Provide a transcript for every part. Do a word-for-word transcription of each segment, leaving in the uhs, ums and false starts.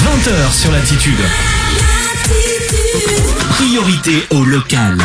vingt heures sur l'Attitude. Priorité au local.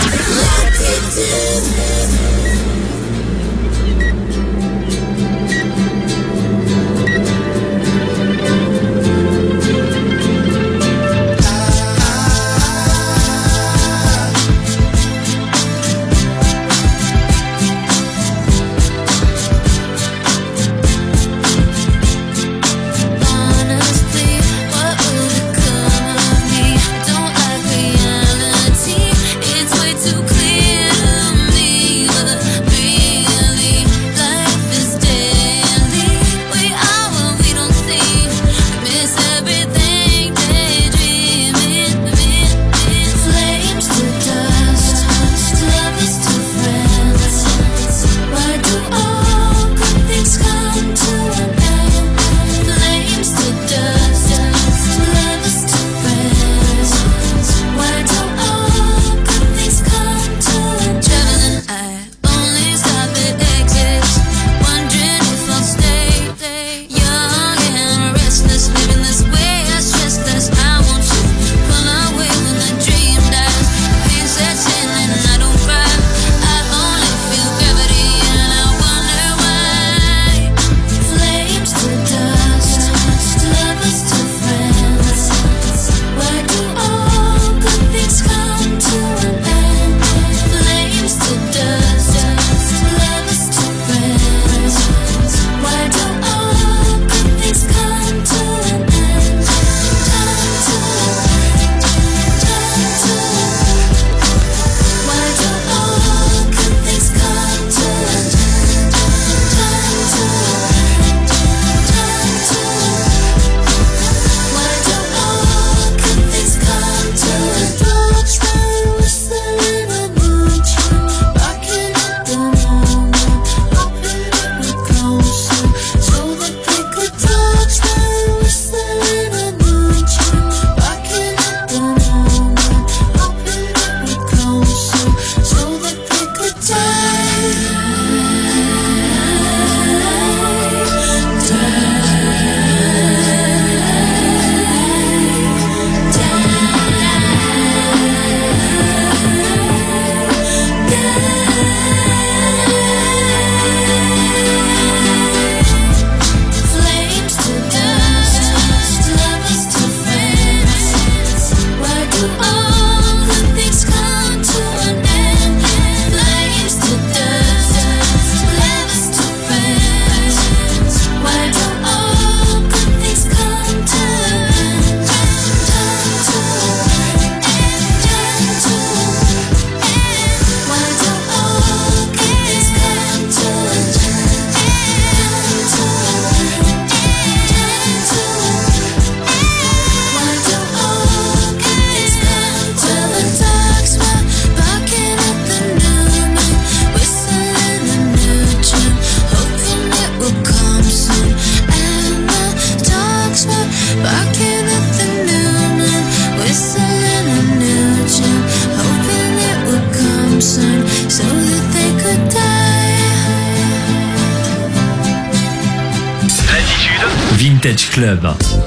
Vintage Club.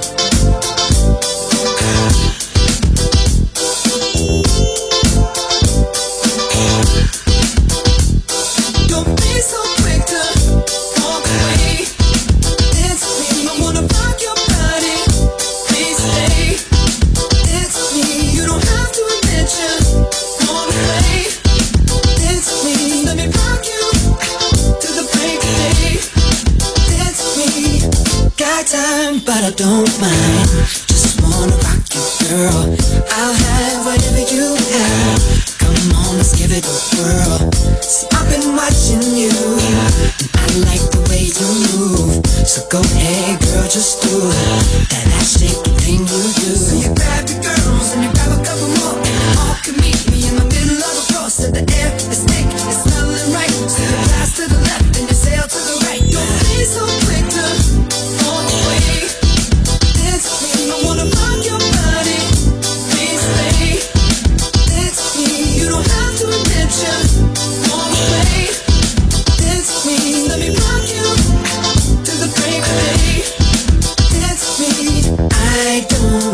But I don't mind, just wanna rock you, girl. I'll have whatever you have. Come on, let's give it a whirl. See, I've been watching you, and I like the way you move. So go ahead, girl, just do it. That ass shaking thing you do. So you grab your girls and you grab a couple more, and you all can meet me in the middle of the floor. So the air is thick, it's smelling right. So you pass to the left and you sail to the right. Don't be so quick to fall away. I wanna rock your body, please stay. It's me, you don't have to mention. Wanna play? It's me, let me rock you to the break of day. It's me, I don't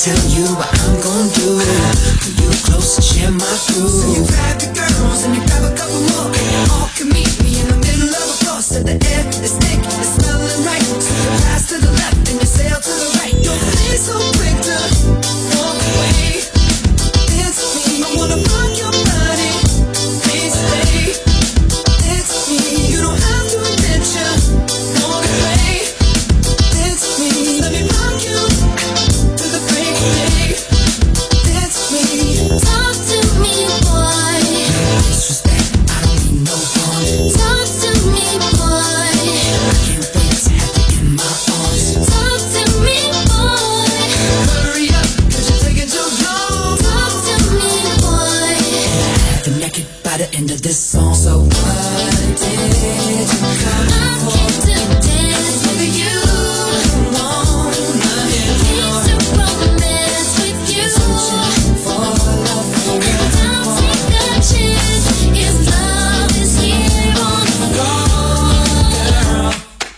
tell you what I'm gonna do. Pull you close and share my groove. So you grab the girls and you grab a couple more. All can meet me in the middle of a floor. So the air is thick, it's smelling right. So you pass to the left and you sail to the right. Don't be so quick to walk away. Dance with me, I wanna rock your body. Please stay. Dance with me, you don't have to admit you wanna play. Dance with me, let me rock you to the break of day. Dance with me, talk to me, boy. no disrespect, I don't mean no harm. Talk to me, boy. I can't wait to have you in my arms. Talk to me, boy. Hurry up, cause you're taking too long. Talk to me, boy. Have you naked by the end of this song. So what did you come I for? came to dance with you. Wanna hear Came to romance with you. for love for real. Don't take a chance if love is here on the floor.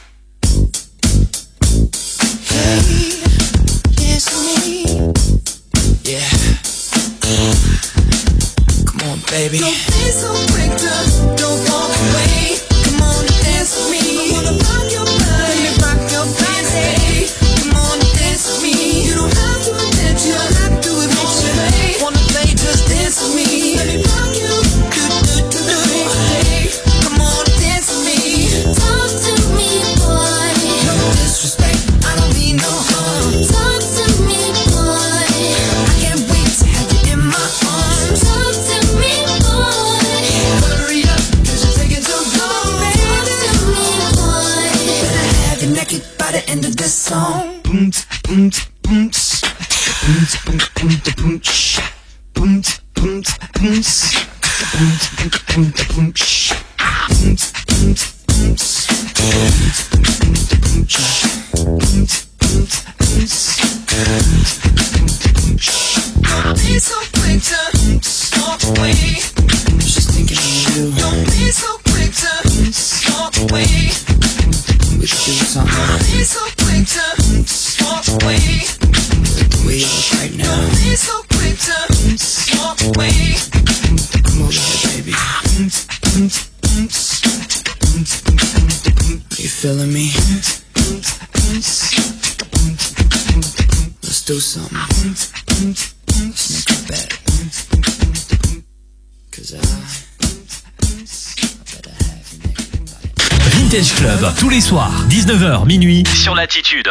Hey, dance with me. Yeah. Come on, baby. Don't be so quick to don't walk away. Come on and dance with me. I wanna rock your body. Let me rock your body. Come on and dance with me. You don't have to admit you don't have to admit you wanna play, just dance with me. Let me rock you. Do do do do do. Come on and dance with me. Talk to me, boy. No disrespect, I don't mean no harm. Talk to me, boy. I can't wait to have you in my arms. Talk to me, boy. Hurry up, cause you're taking too long, Talk baby. to me, boy. Better have you naked by the end of this song. Don't be so quick to walk away. Just thinking of you. Don't be so quick to walk away. We should do something. Don't be so quick to walk away. The way you look right now. Don't be so quick to walk away. Come over here, baby. Are you feeling me? Let's do something. Let's make a bet. Cause I, I better have you naked by the Vintage Club, tous les soirs, dix-neuf heures, minuit, sur Latitude.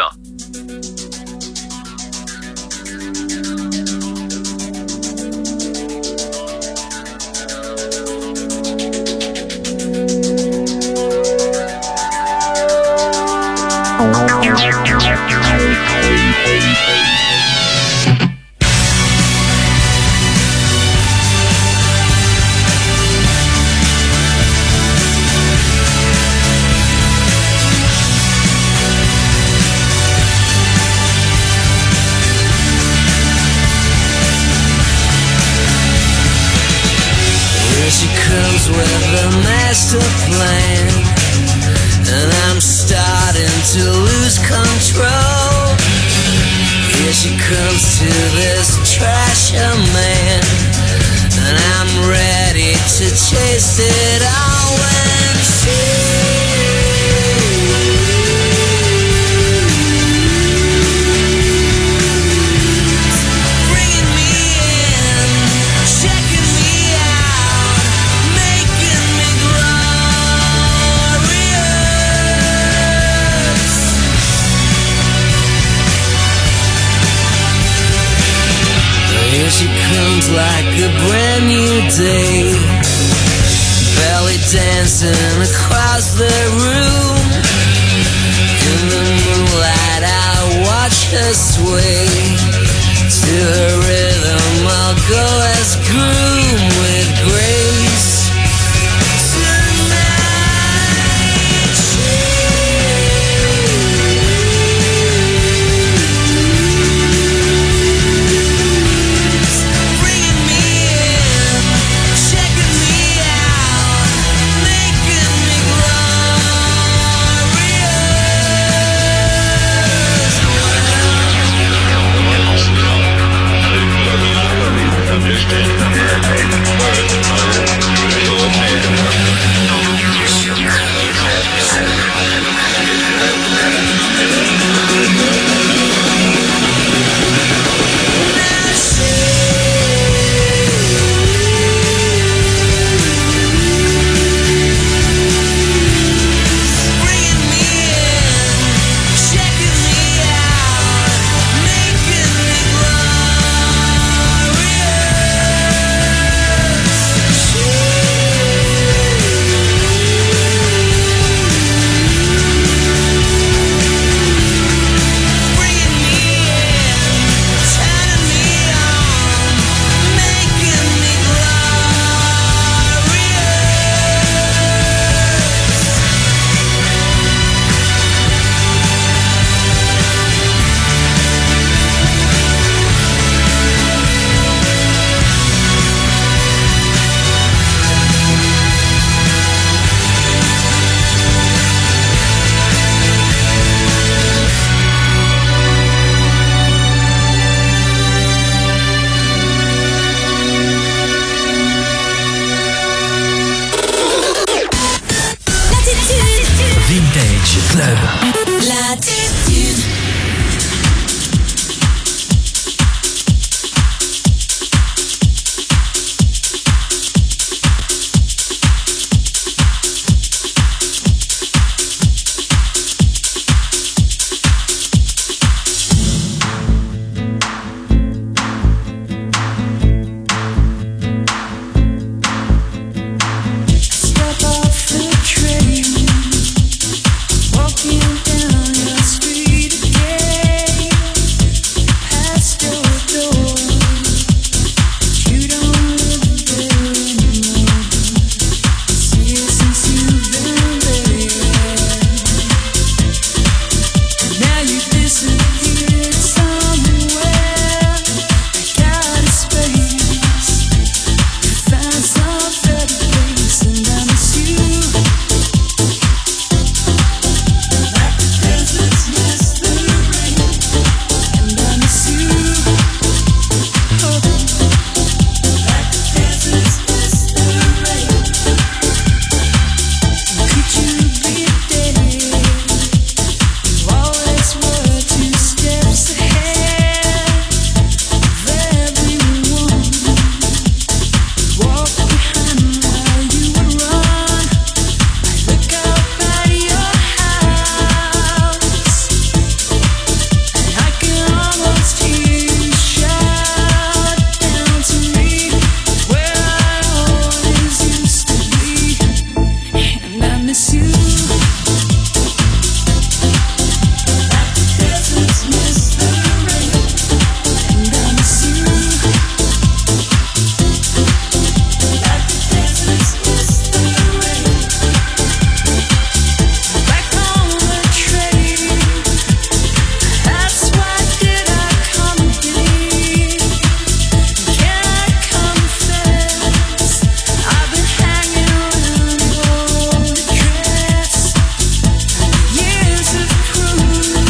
She comes with a master plan, and I'm starting to lose control. Here she comes to this treasure man, and I'm ready to chase it all when she She comes like a brand new day, belly dancing across the room. In the moonlight I watch her sway, to her rhythm I'll go as groom with grace. Talk disappeared somewhere. I got a space. Found some better place, and I miss you. Like the deserts miss the rain, and I miss you. Oh, like the deserts miss the rain. Could you be there? You always were two steps ahead of everyone. Walk behind while you would run. I look up at your house, and I can almost hear you shout down to me where I always used to be, and I miss you. Like the deserts miss the rain, and I miss you. Like the deserts miss the rain. Back on the train, that's why did I come here? Can I confess? I've been hanging around your address. Years have proved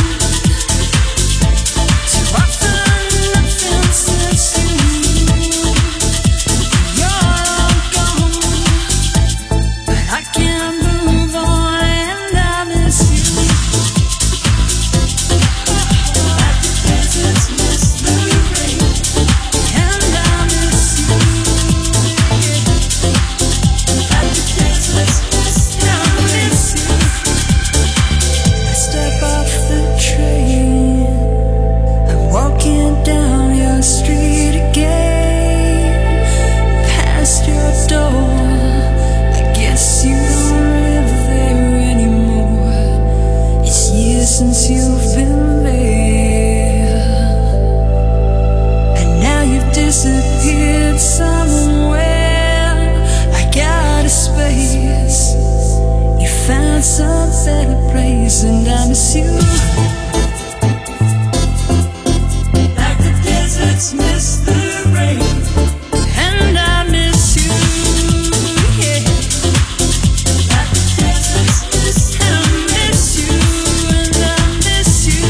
too often nothing since you. You're all gone, but I can't move on, and I miss you. Like the deserts miss the rain, and I miss you. Like the deserts miss, and I miss you. I step off the train, I'm walking down your street again, past your door. I guess you don't live there anymore. It's years since you've been there, and now you've disappeared somewhere. I got a space. You found some better place, and I miss you. Like the deserts miss the rain, and I miss you. Yeah. Like the deserts miss, and I miss you, and I miss you.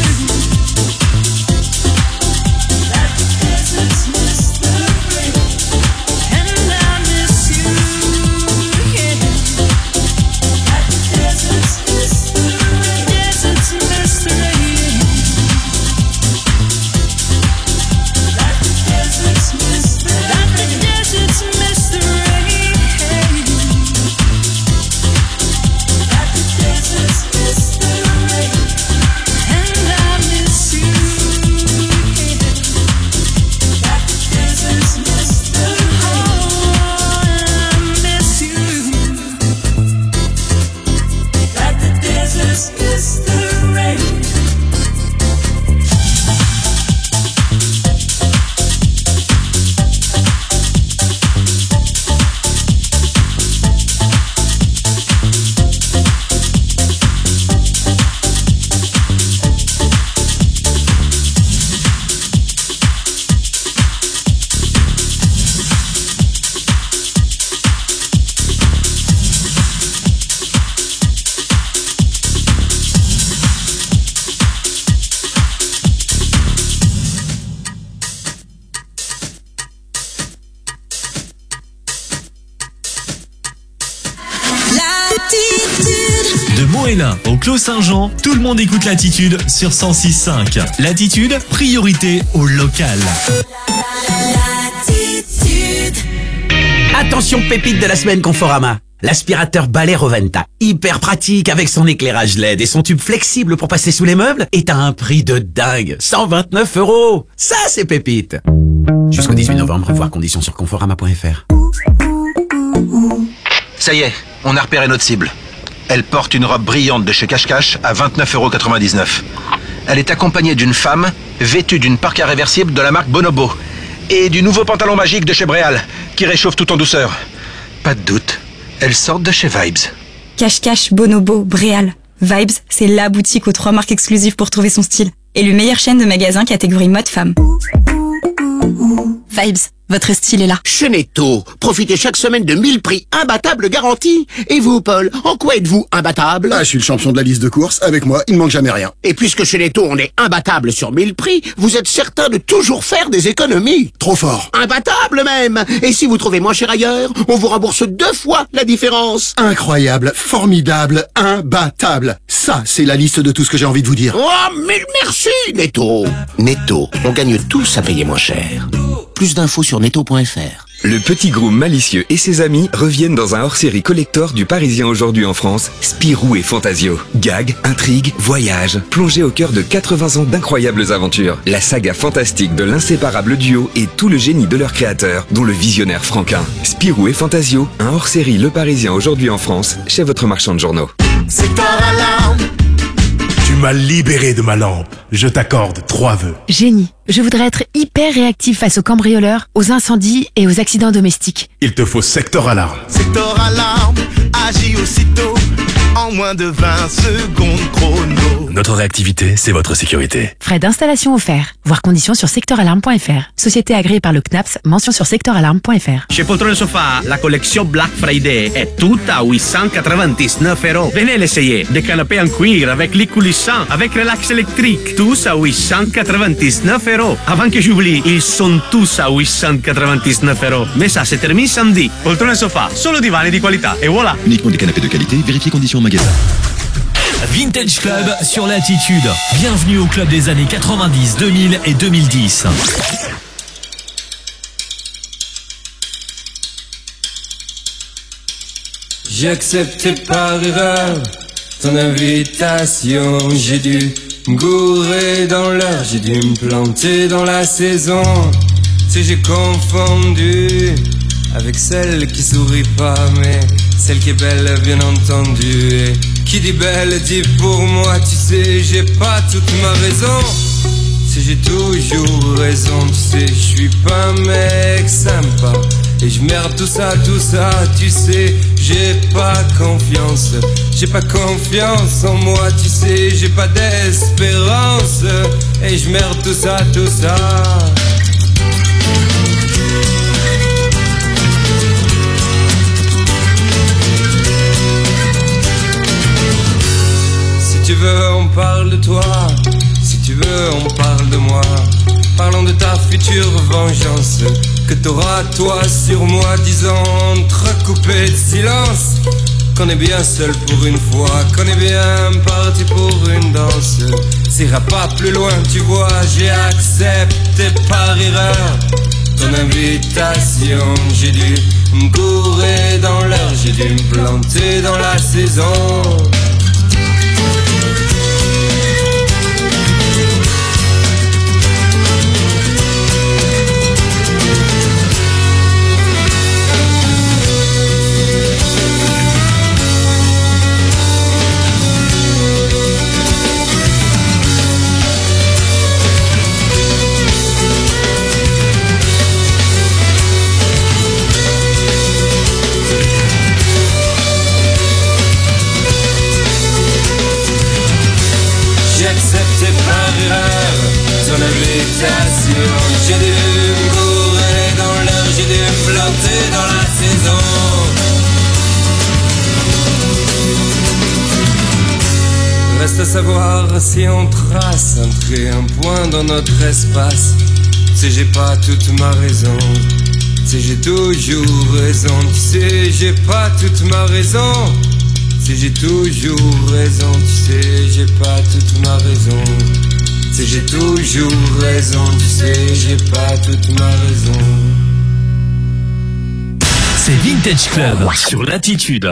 Like the deserts miss the rain, and I miss you. Yeah. Like the deserts miss the rain, deserts miss the rain. Like the deserts miss the rain, like the deserts miss the rain. Like the deserts miss the rain, and I miss you. Yeah. Like the deserts miss the rain, oh, I miss you. Like the deserts miss the rain. De Moëlin au Clos Saint-Jean, tout le monde écoute Latitude sur cent six virgule cinq. Latitude, priorité au local. Attention, pépite de la semaine Conforama. L'aspirateur balai Roventa, hyper pratique avec son éclairage L E D et son tube flexible pour passer sous les meubles, est à un prix de dingue, cent vingt-neuf euros. Ça, c'est pépite. Jusqu'au dix-huit novembre, voir conditions sur conforama point f r. Ça y est, on a repéré notre cible. Elle porte une robe brillante de chez Cache Cache à vingt-neuf euros quatre-vingt-dix-neuf. Elle est accompagnée d'une femme vêtue d'une parka réversible de la marque Bonobo et du nouveau pantalon magique de chez Bréal qui réchauffe tout en douceur. Pas de doute, elles sortent de chez Vibes. Cache Cache, Bonobo, Bréal. Vibes, c'est la boutique aux trois marques exclusives pour trouver son style. est le meilleur chaîne de magasins catégorie mode femme. Vibes, votre style est là. Chez Netto, profitez chaque semaine de mille prix imbattables garantis. Et vous, Paul, en quoi êtes-vous imbattable? Ah, je suis le champion de la liste de courses. Avec moi, il ne manque jamais rien. Et puisque chez Netto, on est imbattable sur mille prix, vous êtes certain de toujours faire des économies. Trop fort. Imbattable même. Et si vous trouvez moins cher ailleurs, on vous rembourse deux fois la différence. Incroyable, formidable, imbattable. Ça, c'est la liste de tout ce que j'ai envie de vous dire. Oh, mille merci, Netto. Netto, on gagne tous à payer moins cher. Plus d'infos sur netto point f r. Le petit groom malicieux et ses amis reviennent dans un hors-série collector du Parisien aujourd'hui en France, Spirou et Fantasio. Gags, intrigues, voyages, plongés au cœur de quatre-vingts ans d'incroyables aventures. La saga fantastique de l'inséparable duo et tout le génie de leur créateur, dont le visionnaire Franquin. Spirou et Fantasio, un hors-série Le Parisien aujourd'hui en France, chez votre marchand de journaux. Secteur alarme. Tu m'as libéré de ma lampe. Je t'accorde trois vœux. Génie. Je voudrais être hyper réactif face aux cambrioleurs, aux incendies et aux accidents domestiques. Il te faut Sector Alarme. Sector Alarme agit aussitôt en moins de vingt secondes chrono. Notre réactivité, c'est votre sécurité. Frais d'installation offerts. Voir conditions sur sector alarme point f r. Société agréée par le C N A P S. Mention sur sector alarme point f r. Chez Poltrone Sofa, la collection Black Friday est toute à huit cent quatre-vingt-dix-neuf euros. Venez l'essayer. Des canapés en cuir avec lit coulissant, avec relax électrique. Tous à huit cent quatre-vingt-dix-neuf euros. Avant que j'oublie, ils sont tous à huit cent quatre-vingt-dix-neuf euros. Mais ça, c'est terminé samedi. Poltrone Sofa, solo divani di qualità. Et voilà. Uniquement des canapés de qualité. Vérifiez conditions en magasin. Vintage Club sur Latitude. Bienvenue au club des années quatre-vingt-dix, deux mille et deux mille dix. J'ai accepté par erreur ton invitation. J'ai dû me gourer dans l'heure, j'ai dû me planter dans la saison. Tu sais, j'ai confondu avec celle qui sourit pas, mais celle qui est belle, bien entendu. Et qui dit belle dit pour moi, tu sais, j'ai pas toute ma raison. Tu sais, j'ai toujours raison, tu sais, je suis pas un mec sympa. Et je merde tout ça, tout ça, tu sais, j'ai pas confiance. J'ai pas confiance en moi, tu sais, j'ai pas d'espérance. Et je merde tout ça, tout ça. Si tu veux, on parle de toi. Si tu veux, on parle de moi. Parlons de ta future vengeance que t'auras toi sur moi, disant entrecoupé de silence qu'on est bien seul pour une fois, qu'on est bien parti pour une danse. Ça ira pas plus loin, tu vois, j'ai accepté par erreur ton invitation. J'ai dû me gourer dans l'heure, j'ai dû me planter dans la saison. J'ai dû me courir dans l'heure, j'ai dû me planter dans la saison. Reste à savoir si on trace un trait, un point dans notre espace. Tu sais, j'ai pas toute ma raison. Tu sais, j'ai toujours raison. Tu sais, j'ai pas toute ma raison. Tu sais, j'ai toujours raison. Tu sais, j'ai pas toute ma raison. Tu sais, j'ai toujours raison, tu sais, j'ai pas toute ma raison. C'est Vintage Club sur Latitude.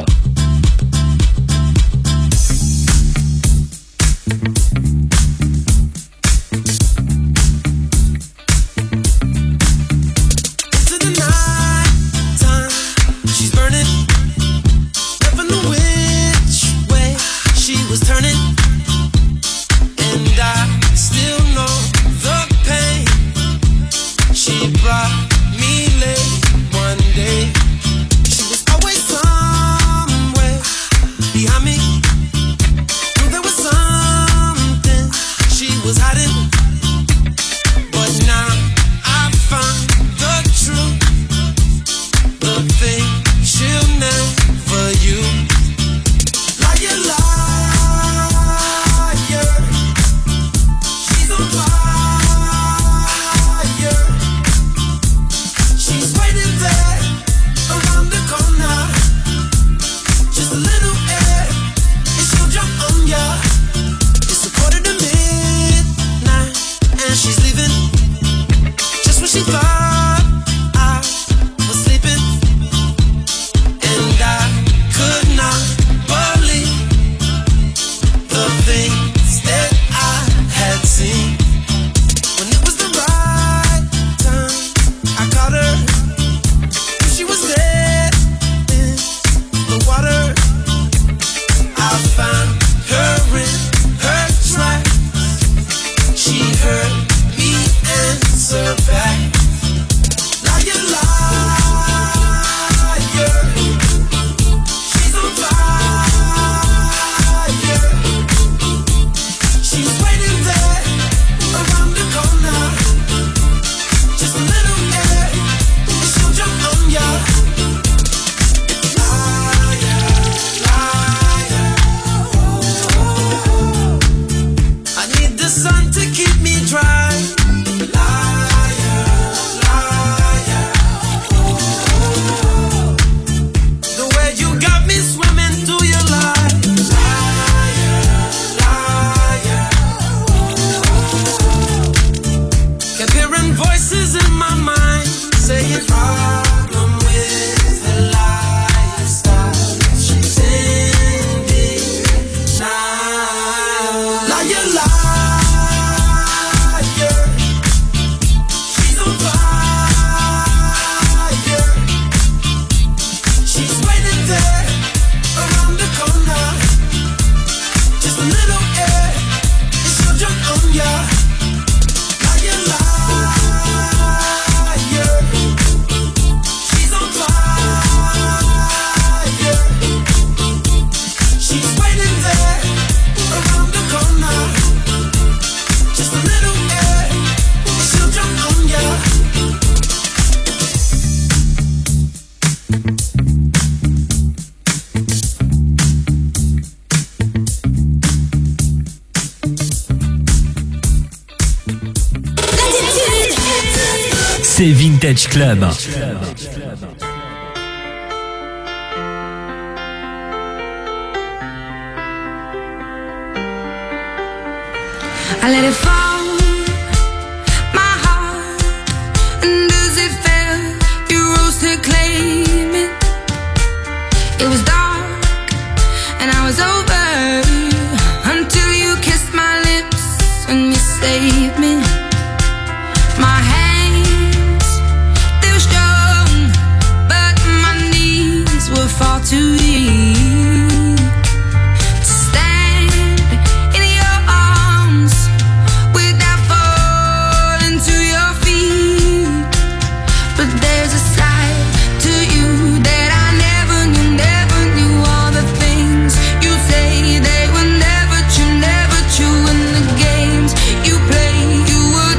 Brought me late one day. She was always some and she's leaving just when she thought I was sleeping. And I could not believe the things that I had seen. When it was the right time, I caught her. She was dead in the water. I found her in her tracks. She heard me answer back. Now you liar, she's on fire. She's waiting there around the corner. Just a little air, and she'll jump on ya. Liar, liar. I need the sun to keep me dry. Liar, liar. The way you got me swimming through your lies. Liar, liar. Kept hearing voices in my mind saying problem with the lifestyle she's ending now. Liar, liar. She's on fire. She's waiting there around the corner. Just a little air, and she'll jump on ya. Liar, liar. She's on fire. She's waiting there around the corner. Just a little air, and she'll jump on ya. C'est Vintage Club. I let it fall, my heart, and as it fell, you rose to claim it. It was dark, and I was over, until you kissed my lips, and you saved me. My hands, they were strong, but my knees were far too weak to stand in your arms without falling to your feet. But there's a side to you that I never knew, never knew. All the things you say, they were never true, never true. And the games you play, you were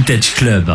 Vintage Club.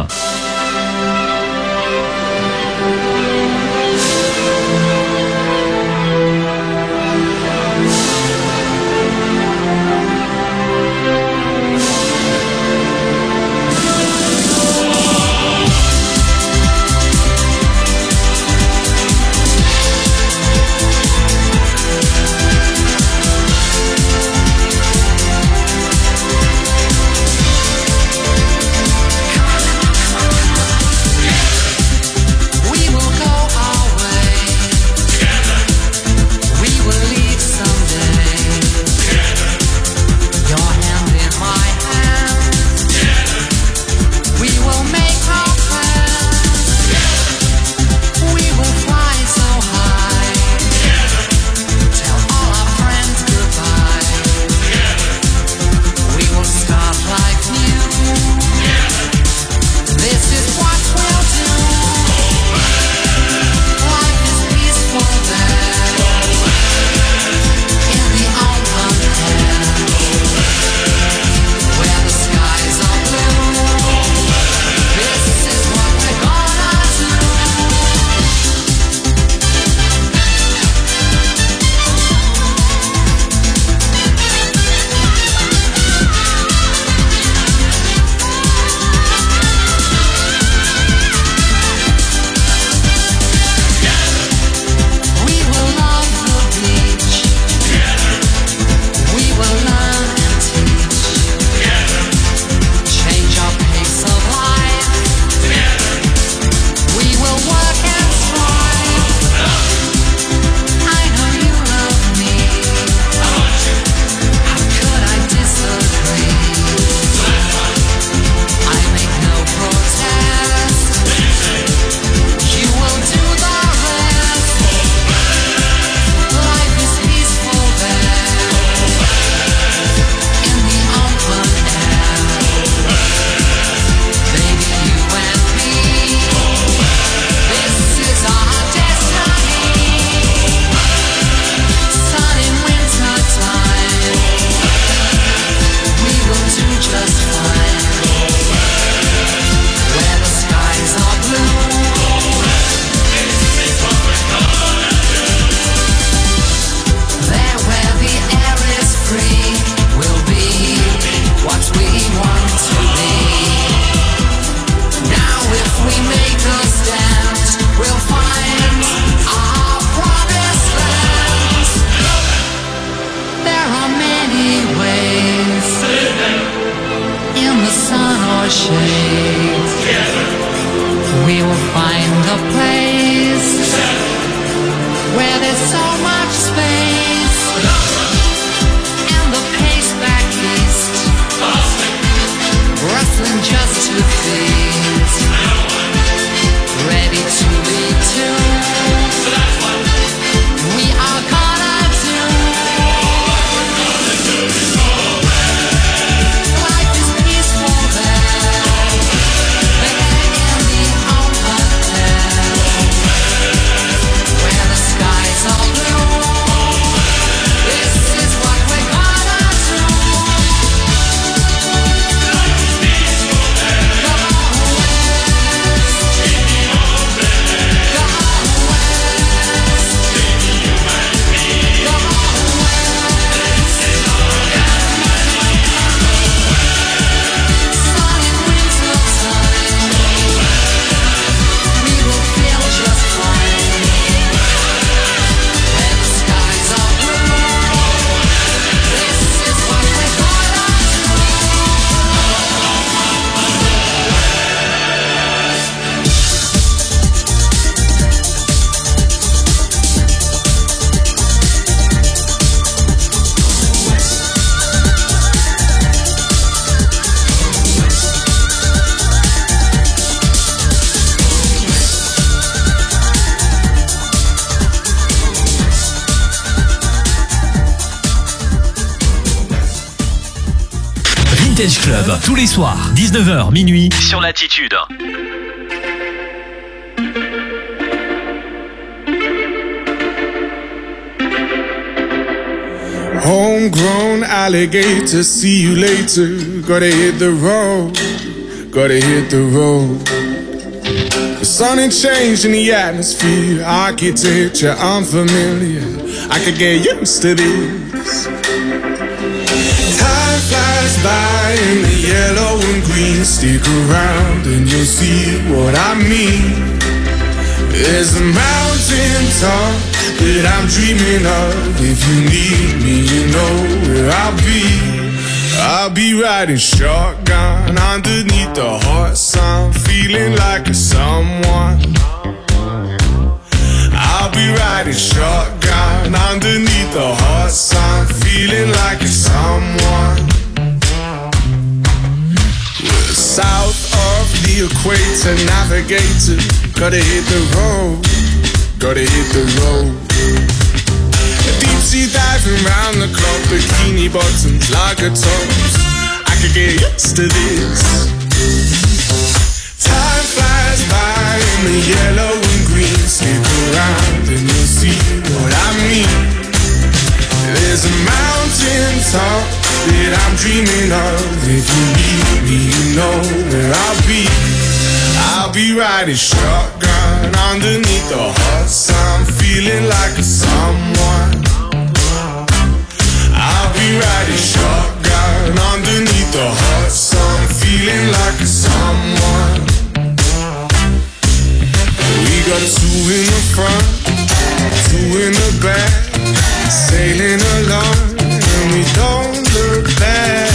Vintage Club, tous les soirs, dix-neuf heures, minuit, sur Latitude. Homegrown alligator, see you later. Gotta hit the road, gotta hit the road. The sun ain't changed in the atmosphere, architecture unfamiliar. I could get used to this. Time flies by in the yellow and green. Stick around and you'll see what I mean. There's a mountain top that I'm dreaming of. If you need me, you know where I'll be. I'll be riding shotgun underneath the hot sun, feeling like a someone. I'll be riding shotgun underneath the hot sun, feeling like a someone. We're south of the equator, navigator. Gotta hit the road, gotta hit the road. Deep sea diving round the clock, bikini bottoms, lager tops. I could get used to this. Time flies by in the yellow and green. Stick around and you'll see what I mean. There's a mountain top that I'm dreaming of. If you need me, you know where I'll be. I'll be riding shotgun underneath the hot sun, feeling like a someone. I'll be riding shotgun underneath the hot sun, feeling like a someone. We got two in the front, two in the back, sailing along, and we don't look back.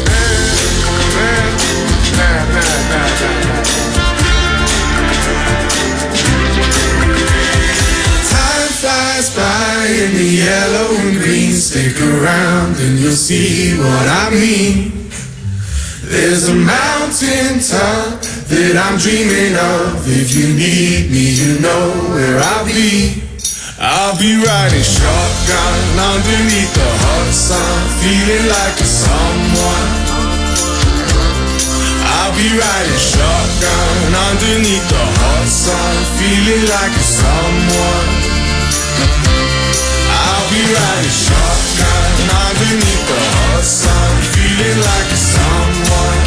Flies by in the yellow and green. Stick around and you'll see what I mean. There's a mountain top that I'm dreaming of. If you need me, you know where I'll be. I'll be riding shotgun underneath the hot sun, feeling like a someone. I'll be riding shotgun underneath the hot sun, feeling like a someone. I'll be riding shotgun underneath the hot sun, feeling like a someone.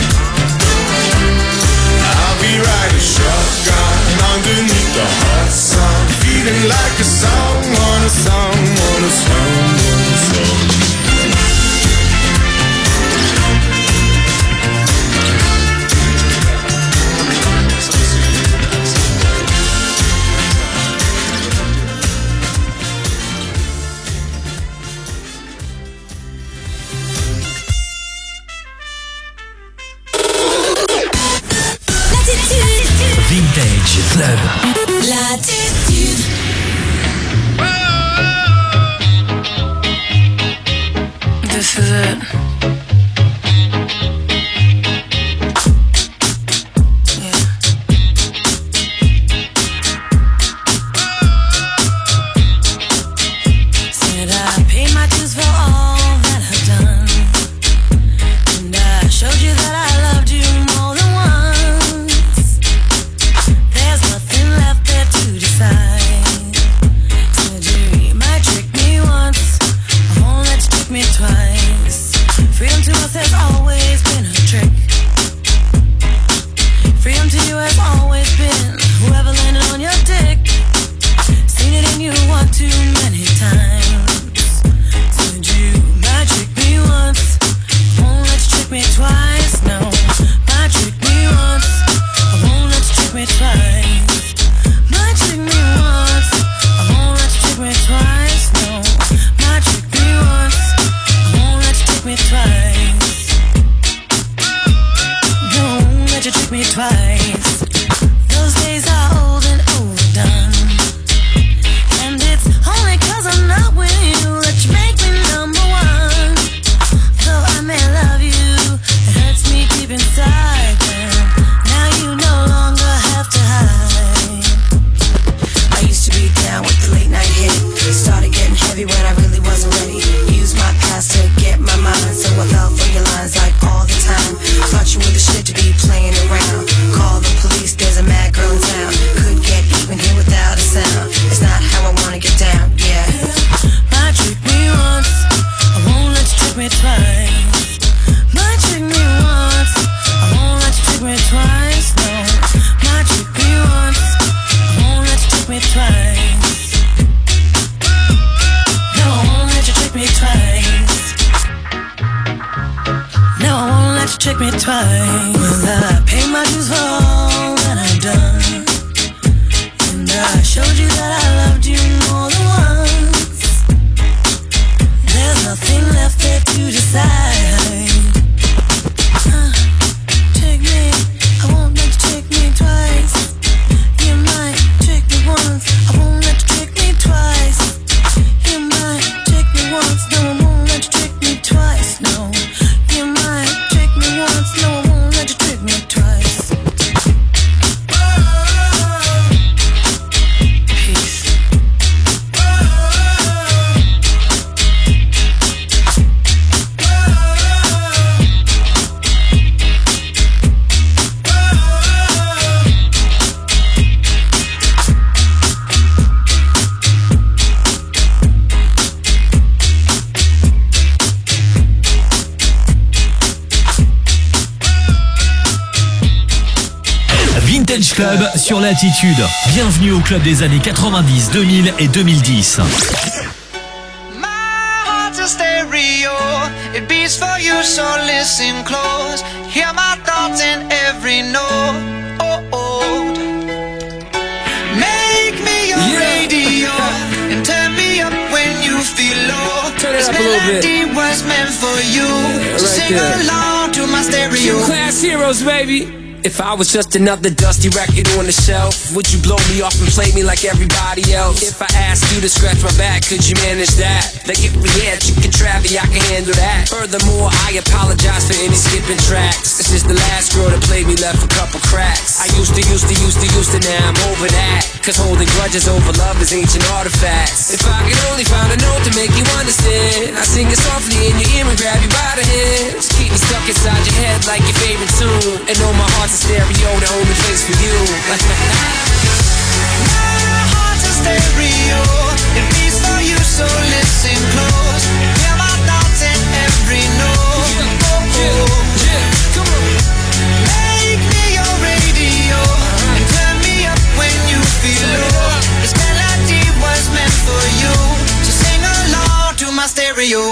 I'll be riding shotgun underneath the hot sun, feeling like a someone, a someone, a someone, a someone. Vintage Club. Latitude. This is it. Thought you were the shit to be playing around. Call the police. trick me twice. Well, I paid my dues for all that I've done, and I showed you that I loved you more than once. There's nothing left there to decide. Uh, trick me, I won't let you trick me twice. You might trick me once, I won't let you trick me twice. You might trick me once, no, I won't let you trick me twice. No, you might trick me once, no, I won't let you trick me twice. Peace. Vintage Club sur Latitude. Bienvenue au club des années quatre-vingt-dix, deux mille et deux mille dix. My heart's a stereo, it beats for you, so listen close. Hear my thoughts in every note. Oh, oh. Make me your Yeah. radio and turn me up when you feel low. Turn it This up a little bit. melody was meant for you. Yeah, So right sing there. along to my stereo. Gym Class Heroes, baby. If I was just another dusty record on the shelf, would you blow me off and play me like everybody else? If I asked you to scratch my back, could you manage that? Like if we had chicken Travie, I can handle that. Furthermore, I apologize for any skipping tracks. This is the last girl that played me, left a couple cracks. I used to, used to, used to, used to, now I'm over that. Cause holding grudges over love is ancient artifacts. If I could only find a note to make you understand, I sing it softly in your ear and grab you by the hands. Keep me stuck inside your head like your favorite tune, and know my heart's a stereo, the only place for you. My heart's a stereo, it beats for you, so listen close. Hear my thoughts in every note. Oh, oh. Come on. Make me your radio and turn me up when you feel low. This melody was meant for you, so sing along to my stereo.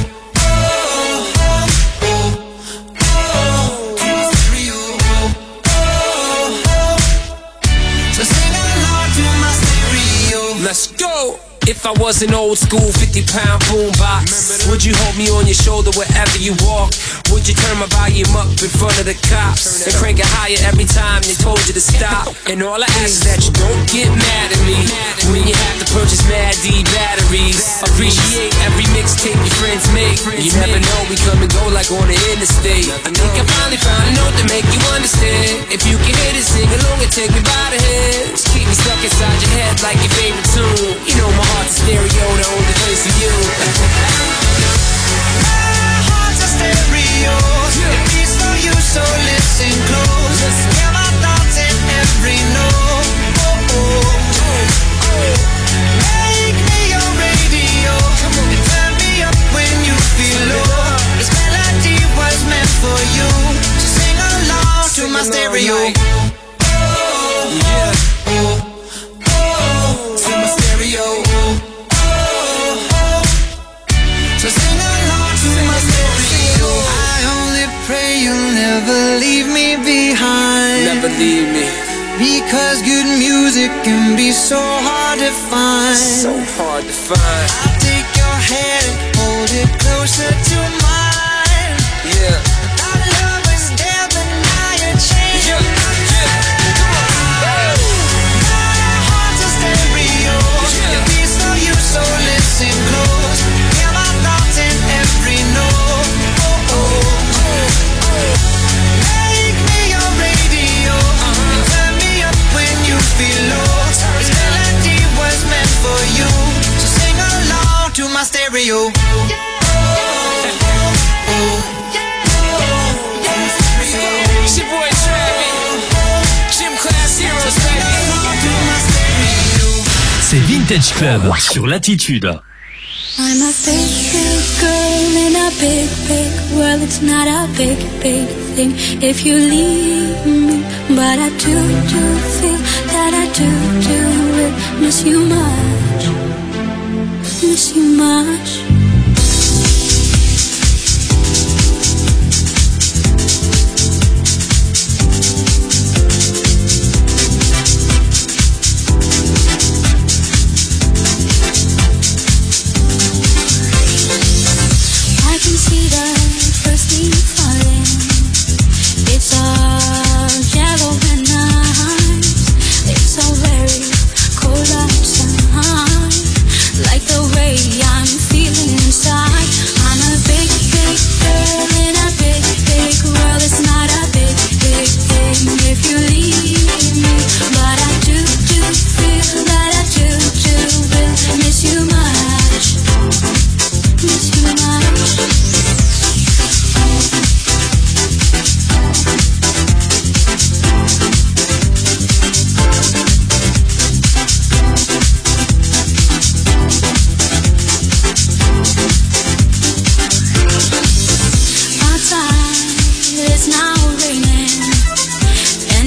Let's go! If I was an old school fifty pound boombox, would you hold me on your shoulder wherever you walk? Would you turn my volume up in front of the cops and crank it higher every time they told you to stop? And all I ask is that you don't get mad at me when you have to purchase Mad D batteries. Appreciate every mixtape your friends make. You never know, we come and go like on the interstate. I think I finally found a note to make you understand. If you can hit it, sing along and take me by the hands. Keep me stuck inside your head like your favorite tune. You know my heart's a stereo, the only place for you. My heart's a stereo, it beats for you, so listen close. Hear my thoughts in every note. Oh, oh. Make me your radio and turn me up when you feel low. This melody was meant for you, so sing along to my stereo. Yeah. To my stereo. So sing along to my stereo. I only pray you'll never leave me behind. Never leave me. Because good music can be so hard to find. So hard to find. I'll take your hand and hold it closer to mine. Yeah. Our love was there, but now you're changing. Yeah. My heart's a stereo, it beats for you, so listen close. Hear my thoughts in every note. Oh, oh. Make me your radio and turn me up when you feel low. This melody was meant for you, so sing along to my stereo. It's your boy Travie. Gym Class Heroes, baby. C'est Vintage Club sur Latitude. I'm a big, big girl in a big, big world. It's not a big, big thing if you leave me. But I do, do feel that I do, do really miss you much. Miss you much.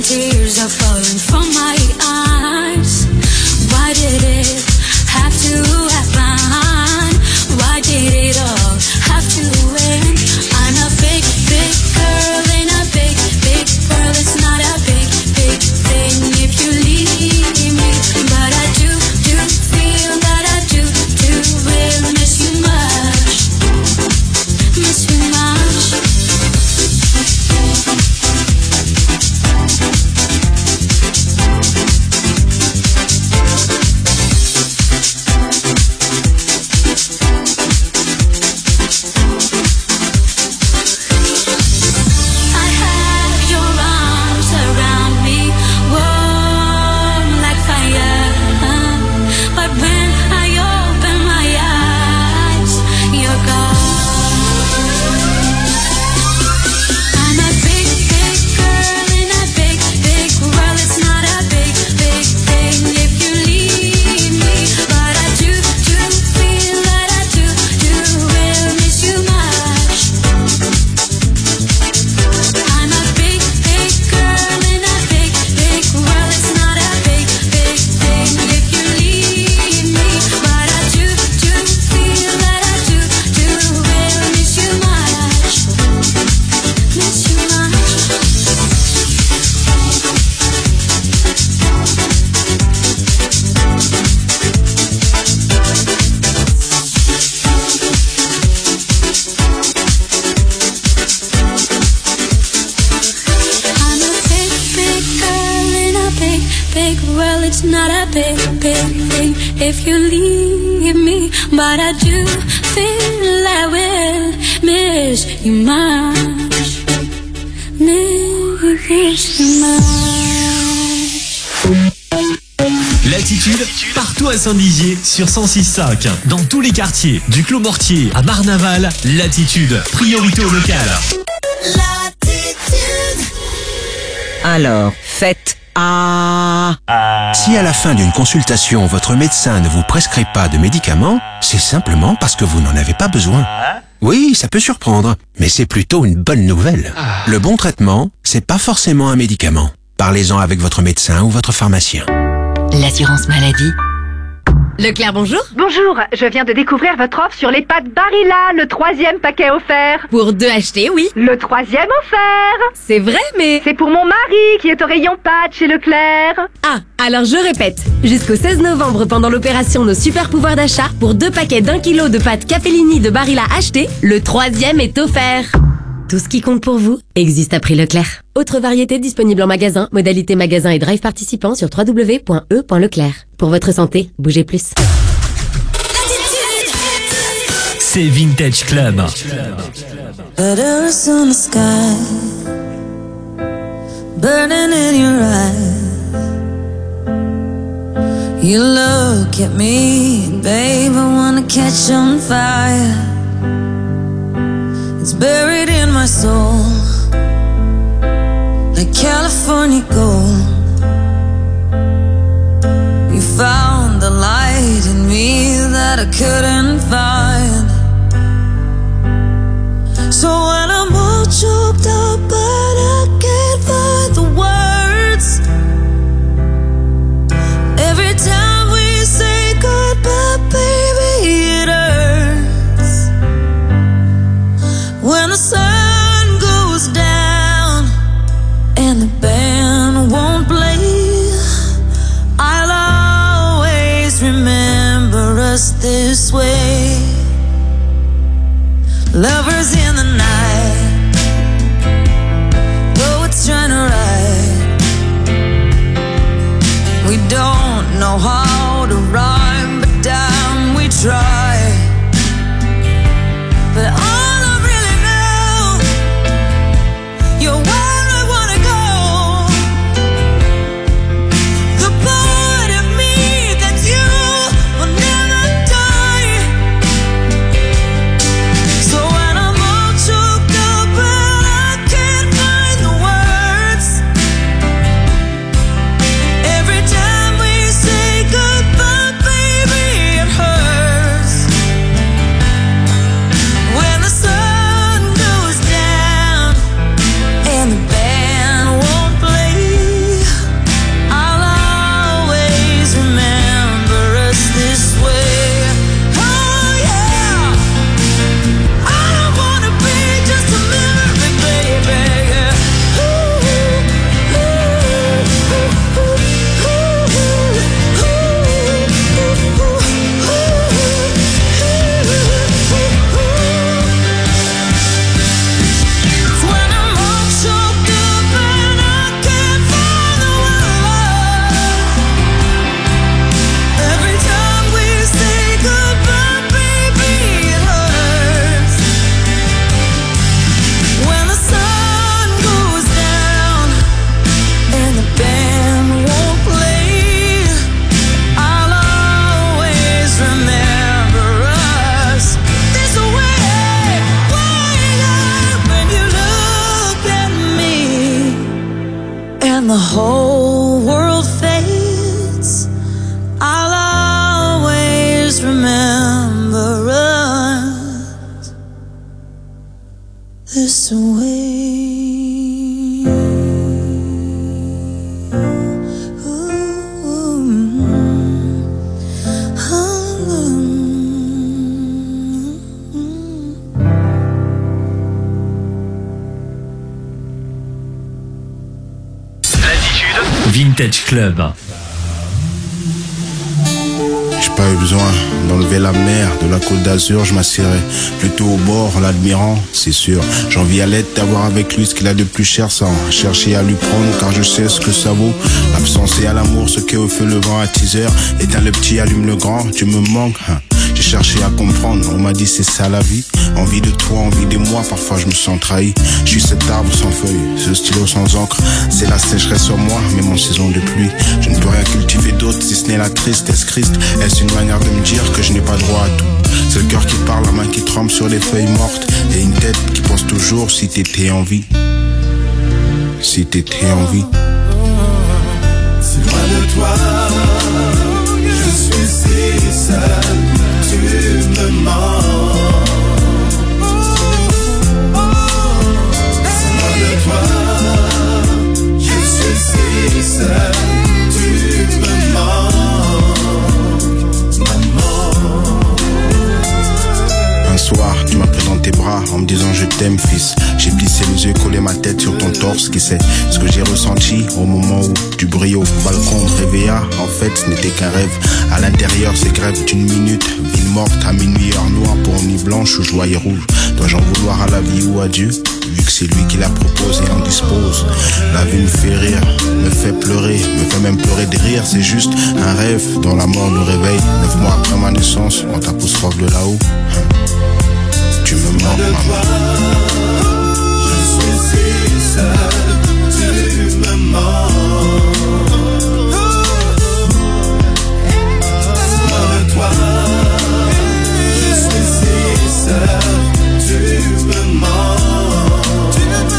tears are falling from my eyes. Why did it have to happen? Why did it all have to end? I'm a big, big girl in a big, big world. It's not a big, big thing if you leave me, but I do, do feel that I do, do really miss you much, miss you much. It's not a big, big thing if you leave me, but I do feel I will miss you much, miss you much. Latitude, partout à Saint-Dizier sur cent six cinq. Dans tous les quartiers, du Clos Mortier à Marnaval, Latitude, priorité au local. Alors, faites Ah. Si à la fin d'une consultation, votre médecin ne vous prescrit pas de médicaments, c'est simplement parce que vous n'en avez pas besoin. Oui, ça peut surprendre, mais c'est plutôt une bonne nouvelle. Le bon traitement, c'est pas forcément un médicament. Parlez-en avec votre médecin ou votre pharmacien. L'assurance maladie. Leclerc, bonjour. Bonjour, je viens de découvrir votre offre sur les pâtes Barilla, le troisième paquet offert. Pour deux achetés, oui. Le troisième offert. C'est vrai, mais... C'est pour mon mari qui est au rayon pâtes chez Leclerc. Ah, alors je répète. Jusqu'au seize novembre, pendant l'opération Nos Super Pouvoirs d'achat, pour deux paquets d'un kilo de pâtes Capellini de Barilla achetés, le troisième est offert. Tout ce qui compte pour vous existe à prix Leclerc. Autre variété disponible en magasin, modalité magasin et drive participant sur w w w point e point leclerc. Pour votre santé, bougez plus. C'est Vintage Club. Letters on the sky, burning in your eyes. You look at me, babe, I wanna catch on fire. It's buried in my soul, like California gold. You found the light in me that I couldn't find. So when I'm all choked up but I can't find the words, every time we say goodbye, baby, it hurts. When the sun goes down and the band won't play, I'll always remember us this way. the whole world fades, I'll always remember us this way. Vintage Club. J'ai pas eu besoin d'enlever la mer de la Côte d'Azur, je m'assierai plutôt au bord, en l'admirant, c'est sûr. J'envie à l'aide d'avoir avec lui ce qu'il a de plus cher sans chercher à lui prendre, car je sais ce que ça vaut. L'absence et à l'amour, ce qu'est au feu le vent à teaser. Éteins le petit, allume le grand, tu me manques. Hein. J'ai cherché à comprendre, on m'a dit c'est ça la vie. Envie de toi, envie de moi, parfois je me sens trahi. Je suis cet arbre sans feuilles, ce stylo sans encre. C'est la sécheresse sur moi, même en saison de pluie. Je ne peux rien cultiver d'autre si ce n'est la tristesse. Christ, est-ce une manière de me dire que je n'ai pas droit à tout? C'est le cœur qui parle, la main qui tremble sur les feuilles mortes, et une tête qui pense toujours si t'étais en vie. Si t'étais en vie. Si loin de toi, je suis si seul, tu me manques. Si loin de toi, je suis si seul, tu me manques, maman. Un soir, tu m'as pris dans tes bras en me disant je t'aime fils. J'ai plissé les yeux, collé ma tête sur ton torse. Qui sait ce que j'ai ressenti au moment où du bruit au balcon me réveilla. En fait, ce n'était qu'un rêve. À l'intérieur, c'est grève d'une minute. Ville morte à minuit, heure noire pour nuit blanche ou joie et rouge. Dois-je en vouloir à la vie ou à Dieu, vu que c'est lui qui la propose et en dispose? La vie me fait rire, me fait pleurer, me fait même pleurer de rire. C'est juste un rêve dont la mort nous réveille. Neuf mois après ma naissance, on t'apostrophe de là-haut. Tu me manques, maman. Je suis si seul, tu me manques. Loin de toi, je suis si seul, tu me manques.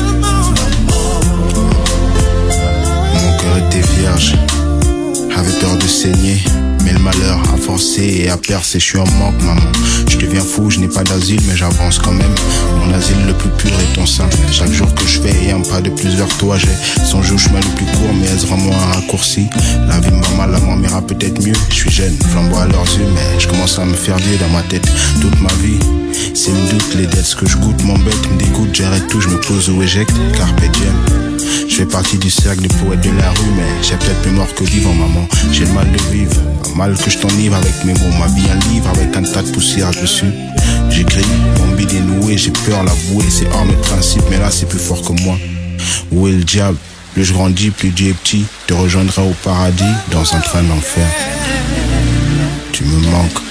Mon cœur était vierge, avait peur de saigner. Mais le malheur a forcé et a percé, je suis en manque, maman. Je deviens fou, je n'ai pas d'asile, mais j'avance quand même. Mon asile le plus pur est ton sein. Chaque jour que je fais et un pas de plus vers toi, j'ai songé au chemin le plus court, mais elle rend moins un raccourci. La vie me va mal, la mort m'ira peut-être mieux. Je suis jeune, flambeau à leurs yeux, mais je commence à me faire vieux dans ma tête. Toute ma vie, c'est le doute, les dettes, ce que je goûte m'embête, me dégoûte, j'arrête tout, je me pose ou éjecte, carpe diem. Je fais partie du cercle des poètes de la rue, mais j'ai peut-être plus mort que vivant, maman. J'ai le mal de vivre, un mal que je t'enivre avec mes mots. Ma vie un livre avec un tas de poussière dessus. J'écris, mon bide est noué, j'ai peur l'avouer, c'est hors mes principes, mais là c'est plus fort que moi. Où est le diable? Plus je grandis, plus Dieu est petit. Te rejoindrai au paradis, dans un train d'enfer. Tu me manques.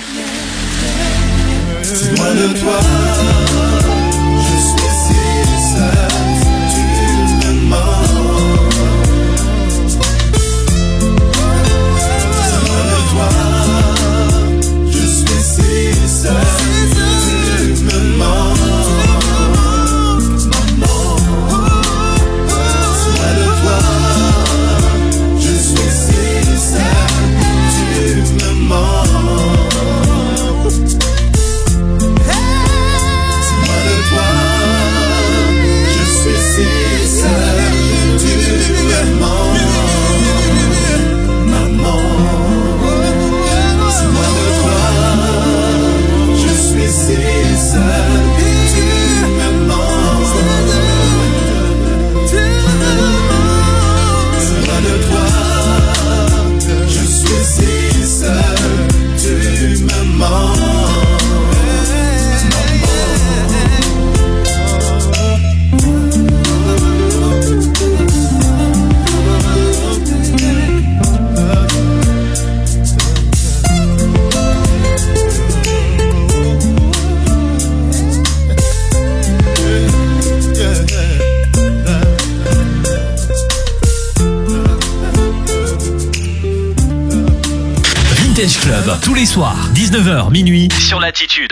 Si loin de toi, je suis si seul, tu me manques. Si loin de toi, je suis si seul, tu me manques. Maman. Si loin de toi, je suis si seul, tu me manques. Club, tous les soirs, dix-neuf heures minuit, sur Latitude.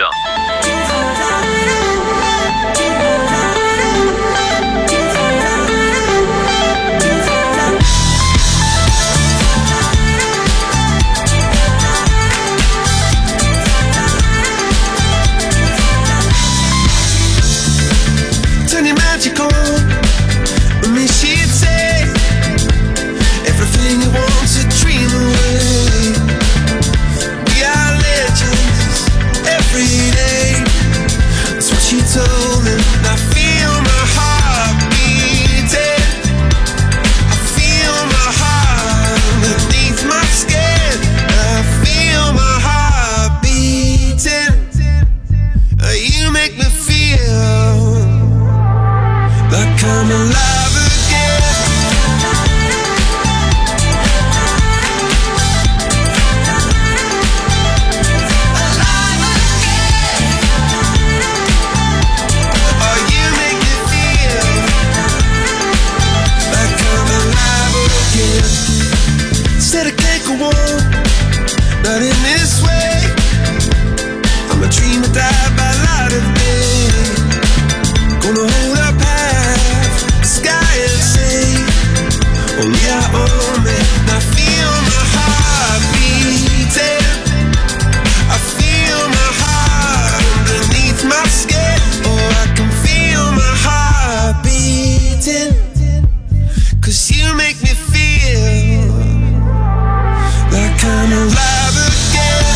Only I own it. And I feel my heart beating. I feel my heart underneath my skin. Oh, I can feel my heart beating. Cause you make me feel like I'm alive again.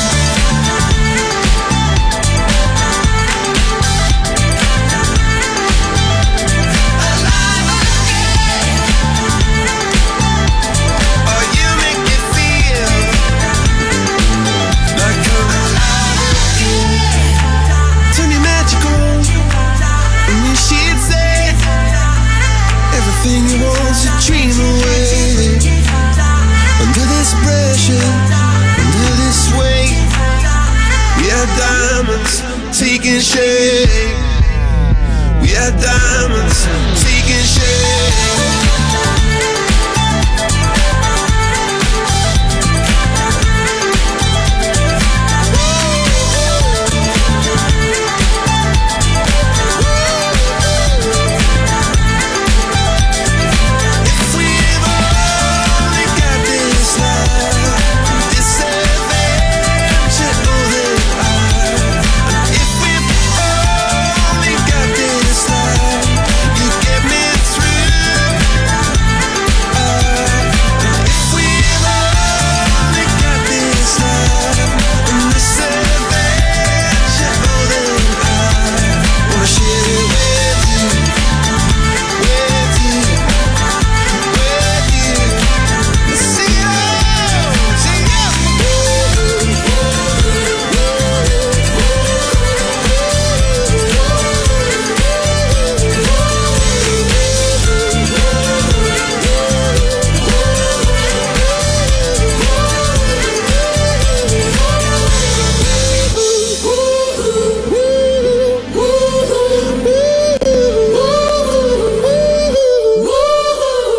Oh, you make me feel like I'm alive again. Turn your magic on, and then she'd say everything you want's a dream away. Under this pressure, under this weight, we are diamonds taking shape. We are diamonds.